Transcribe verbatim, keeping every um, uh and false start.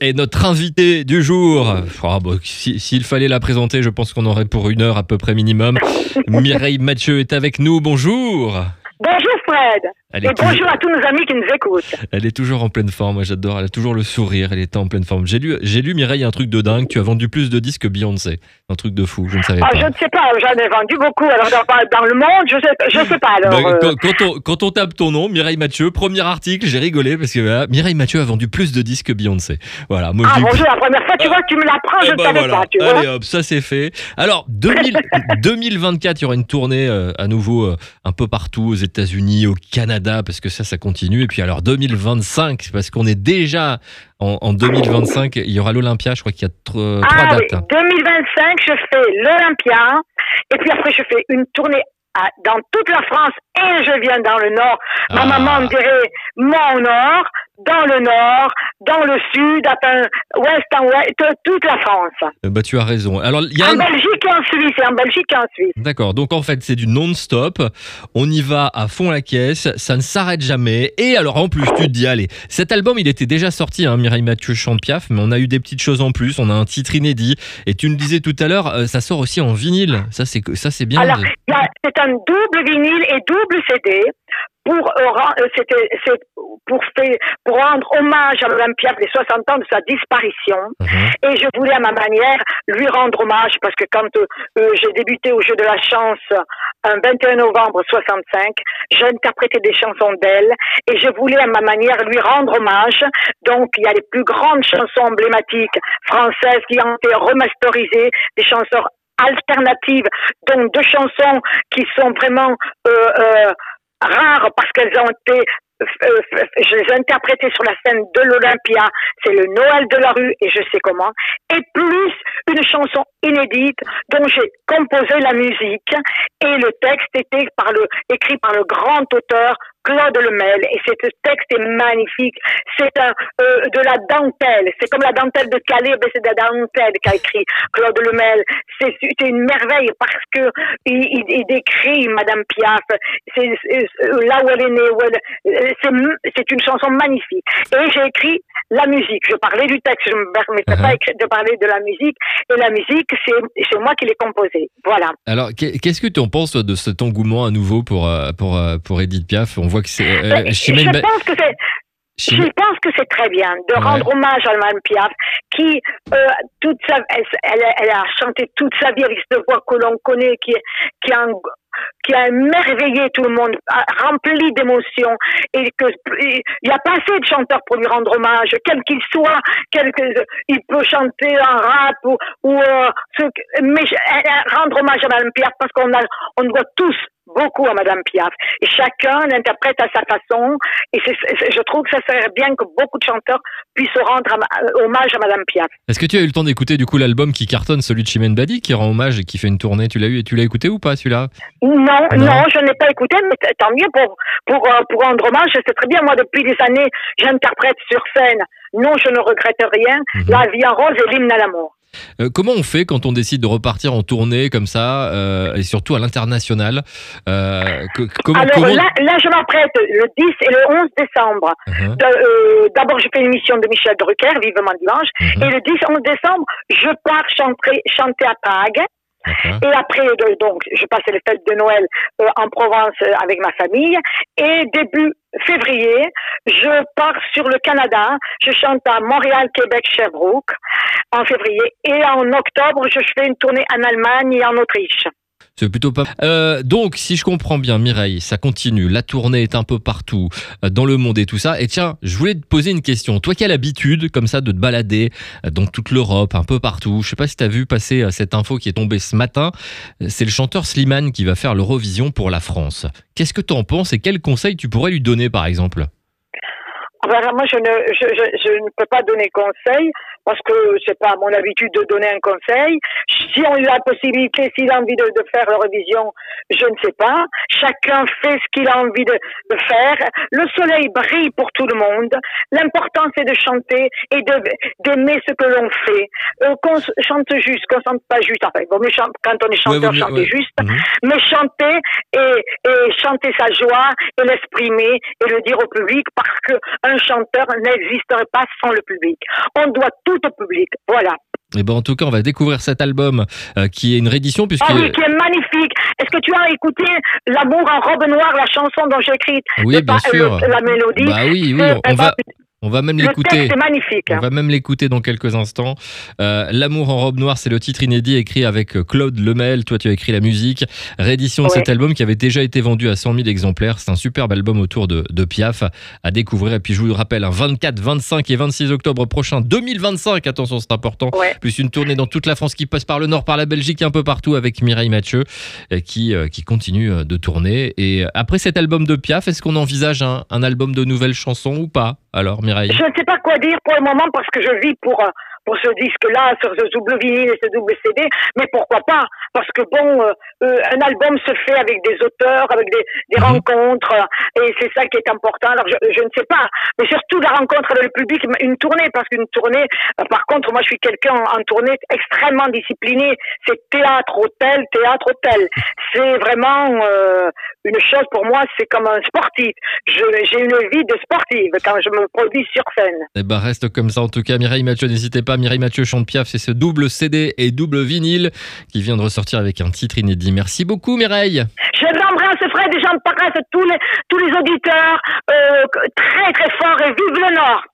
Et notre invitée du jour, oh, bon, si, s'il fallait la présenter, je pense qu'on aurait pour une heure à peu près minimum. Mireille Mathieu est avec nous, bonjour. Bonjour Fred, Elle et est bonjour toujours- à tous nos amis qui nous écoutent. Elle est toujours en pleine forme, moi j'adore, elle a toujours le sourire, elle était en pleine forme. J'ai lu, j'ai lu Mireille, un truc de dingue, tu as vendu plus de disques que Beyoncé. Un truc de fou, je ne savais Ah, pas. je ne sais pas, j'en ai vendu beaucoup. Alors dans, dans le monde, je sais, je sais pas. Alors, Bah, euh, quand, quand on, quand on tape ton nom, Mireille Mathieu, premier article, j'ai rigolé parce que voilà, Mireille Mathieu a vendu plus de disques que Beyoncé. Voilà, moi ah je dis- bonjour, la première fois, tu vois, tu me l'apprends, Eh je ne ben savais voilà. pas, tu vois. Allez hop, ça c'est fait. Alors, deux mille deux mille vingt-quatre, il y aura une tournée euh, à nouveau euh, un peu partout, aux États-Unis, au Canada, parce que ça, ça continue. Et puis alors deux mille vingt-cinq, parce qu'on est déjà en, en deux mille vingt-cinq, il y aura l'Olympia, je crois qu'il y a tr- trois Ah oui, dates. deux mille vingt-cinq, je fais l'Olympia, et puis après je fais une tournée à- dans toute la France, et je viens dans le Nord. Ma Ah. maman me dirait, mon Nord, dans le Nord, dans le Sud, enfin, Ouest en Ouest, toute la France. Euh, Bah tu as raison. Alors il y a En un... Belgique et en Suisse, et en Belgique et en Suisse. D'accord, donc en fait c'est du non-stop, on y va à fond la caisse, ça ne s'arrête jamais, et alors en plus tu te dis, allez, cet album il était déjà sorti, hein, Mireille Mathieu chante Piaf, mais on a eu des petites choses en plus, on a un titre inédit, et tu me disais tout à l'heure, euh, ça sort aussi en vinyle, ça c'est, ça c'est bien. Alors, il y a- c'est un double vinyle et double C D pour, euh, ren- euh, c'était, c'est pour, faire, pour rendre hommage à l'Olympia des soixante ans de sa disparition. Mhm. Et je voulais à ma manière lui rendre hommage parce que quand euh, euh, j'ai débuté au Jeu de la Chance un vingt et un novembre soixante-cinq, j'ai interprété des chansons d'elle et je voulais à ma manière lui rendre hommage. Donc il y a les plus grandes chansons emblématiques françaises qui ont été remasterisées, des chansons alternatives, donc deux chansons qui sont vraiment euh, euh, rares parce qu'elles ont été euh, je les ai interprétées sur la scène de l'Olympia, c'est le Noël de la rue et je sais comment, et plus une chanson inédite dont j'ai composé la musique et le texte était par le, écrit par le grand auteur Claude Lemel, et ce texte est magnifique, c'est un, euh, de la dentelle, c'est comme la dentelle de Calais, mais c'est de la dentelle qu'a écrit Claude Lemel, c'est, c'est une merveille parce que il, il, il décrit Madame Piaf, c'est, c'est, là où elle est née, où elle, c'est, c'est une chanson magnifique, et j'ai écrit la musique, je parlais du texte, je ne me permettais Uh-huh. pas écrit, de parler de la musique, et la musique, c'est, c'est moi qui l'ai composée, voilà. Alors qu'est- qu'est-ce que tu en penses toi, de cet engouement à nouveau pour, euh, pour, euh, pour Edith Piaf? On voit que c'est... euh, Ben, Chimène je Ba- pense que c'est, Je Chimène- pense que c'est très bien de Ouais. rendre hommage à Mme Piaf, qui euh, toute sa, elle, elle, elle a chanté toute sa vie avec cette voix que l'on connaît, qui, qui a, qui a émerveillé tout le monde, a rempli d'émotions, et que il n'y a pas assez de chanteurs pour lui rendre hommage, quel qu'il soit, quel que, il peut chanter en rap ou, ou euh, ce, mais euh, rendre hommage à Mme Piaf parce qu'on a, on doit tous beaucoup à Madame Piaf et chacun l'interprète à sa façon et c'est, c'est, je trouve que ça serait bien que beaucoup de chanteurs puissent rendre à, hommage à Madame Piaf. Est-ce que tu as eu le temps d'écouter du coup l'album qui cartonne, celui de Chimène Badi, qui rend hommage et qui fait une tournée? Tu l'as eu et tu l'as écouté ou pas celui-là? Non, Non. non, je n'ai pas écouté, mais t- tant mieux pour, pour, euh, pour rendre hommage. C'est très bien. Moi, depuis des années, j'interprète sur scène. Non, je ne regrette rien. Mhm. La vie en rose et l'hymne à l'amour. Euh, comment on fait quand on décide de repartir en tournée comme ça, euh, et surtout à l'international? euh, que- comment, Alors comment... là, là, je m'apprête le dix et le onze décembre. Uh-huh. De, euh, d'abord, je fais une émission de Michel Drucker, Vivement Dimanche. Mhm. Et le dix onze décembre, je pars chanter, chanter à Prague. D'accord. Et après, de- donc, je passe les fêtes de Noël euh, en Provence euh, avec ma famille. Et début février, je pars sur le Canada. Je chante à Montréal, Québec, Sherbrooke en février. Et en octobre, je fais une tournée en Allemagne et en Autriche. C'est plutôt pas. Euh, donc, si je comprends bien, Mireille, ça continue. La tournée est un peu partout euh, dans le monde et tout ça. Et tiens, je voulais te poser une question. Toi qui as l'habitude, comme ça, de te balader euh, dans toute l'Europe, un peu partout. Je sais pas si tu as vu passer euh, cette info qui est tombée ce matin. Euh, C'est le chanteur Slimane qui va faire l'Eurovision pour la France. Qu'est-ce que tu en penses et quels conseils tu pourrais lui donner, par exemple? Alors, moi, je ne, je, je, je ne peux pas donner conseil parce que c'est pas mon habitude de donner un conseil. Si on a la possibilité, s'il a envie de, de faire l'Eurovision, je ne sais pas. Chacun fait ce qu'il a envie de, de faire. Le soleil brille pour tout le monde. L'important, c'est de chanter et de, d'aimer ce que l'on fait. Euh, qu'on chante juste, qu'on chante pas juste. Enfin, bon, mais chante, quand on est chanteur, Ouais, vaut mieux, chanter ouais. juste. Mhm. Mais chanter et, et chanter sa joie et l'exprimer et le dire au public parce que un chanteur n'existerait pas sans le public. On doit tout au public. Voilà. Et ben en tout cas, on va découvrir cet album euh, qui est une réédition puisque ah oui, qui est magnifique. Est-ce que tu as écouté L'amour en robe noire, la chanson dont j'ai écrit oui, bien pas, sûr. Le, la mélodie. Bah oui, oui, on, on va. On va même l'écouter. C'est magnifique. On va même l'écouter dans quelques instants. Euh, L'amour en robe noire, c'est le titre inédit écrit avec Claude Lemel. Toi, tu as écrit la musique. Réédition de oui. cet album qui avait déjà été vendu à cent mille exemplaires. C'est un superbe album autour de, de Piaf à découvrir. Et puis, je vous le rappelle, hein, vingt-quatre, vingt-cinq et vingt-six octobre prochain, deux mille vingt-cinq. Attention, c'est important. Ouais. Plus une tournée dans toute la France qui passe par le Nord, par la Belgique, un peu partout avec Mireille Mathieu qui, euh, qui continue de tourner. Et après cet album de Piaf, est-ce qu'on envisage un, un album de nouvelles chansons ou pas? Alors, Mireille? Je ne sais pas quoi dire pour le moment parce que je vis pour, pour ce disque-là, sur ce double vinyle et ce double C D, mais pourquoi pas? Parce que bon, euh, euh, un album se fait avec des auteurs, avec des, des mmh. rencontres, et c'est ça qui est important. Alors, je, je ne sais pas, mais surtout la rencontre avec le public, une tournée, parce qu'une tournée, euh, par contre, moi je suis quelqu'un en, en tournée extrêmement discipliné, c'est théâtre, hôtel, théâtre, hôtel. C'est vraiment euh, une chose pour moi, c'est comme un sportif. Je, j'ai une vie de sportive quand je me produit sur scène. Eh ben, reste comme ça en tout cas. Mireille Mathieu, n'hésitez pas. Mireille Mathieu chante Piaf, c'est ce double C D et double vinyle qui vient de ressortir avec un titre inédit. Merci beaucoup Mireille. Je l'embrasse Fred et j'embrasse tous les, tous les auditeurs euh, très très fort et vive le Nord.